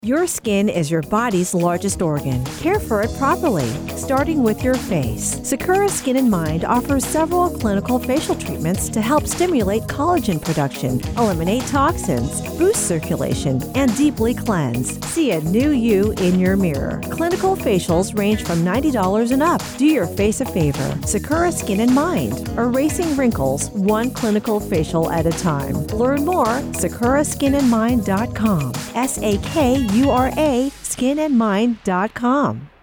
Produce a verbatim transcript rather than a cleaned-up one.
Your skin is your body's largest organ. Care for it properly, starting with your face. Sakura Skin and Mind offers several clinical facial treatments to help stimulate collagen production, eliminate toxins, boost circulation, and deeply cleanse. See a new you in your mirror. Clinical facials range from ninety dollars and up. Do your face a favor. Sakura Skin and Mind, erasing wrinkles one clinical facial at a time. Learn more, sakura skin and mind dot com. S A K U R A, skin and mind dot com.